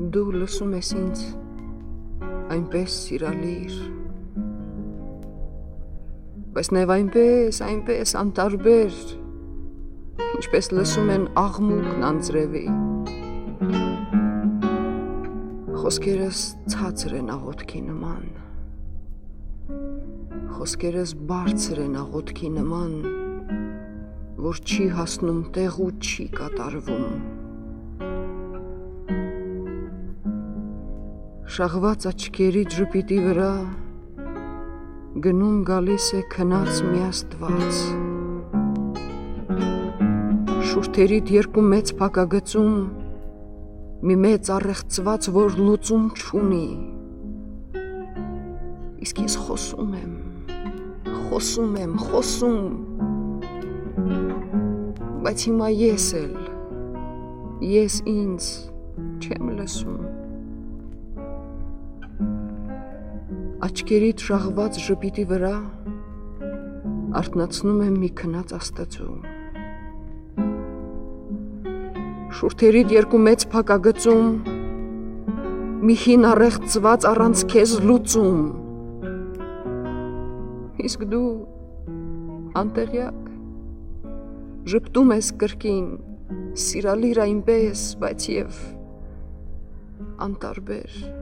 Դու լսում ես ինձ այնպես սիրալիր, բայց նաև այնպես անտարբեր, ինչպես լսում են աղմուկն անձրևի։ Խոսքերս ցածր են աղոթքի նման, խոսքերս բարձր են աղոթքի նման, որ չի հասնում տեղ ու չի կատարվում։ Շաղված աչքերիդ ժպիտի վրա գնում գալիս է քնած մի Աստված։ Շուրթերիդ երկու մեծ փակագծում մի մեծ առեղծված, որ լուծում չունի։ Իսկ ես խոսում եմ, բայց հիմա ես ինձ չեմ լսում։ Աչքերիդ շաղված ժպիտի վրա արթնացնում եմ մի քնած Աստծու։ Շուրթերիդ երկու մեծ փակագծում մի հին առեղծված առանց քեզ լուծում։ Իսկ դու անտեղյակ ժպտում ես կրկին, սիրալիր այնպես, բայց և անտարբեր։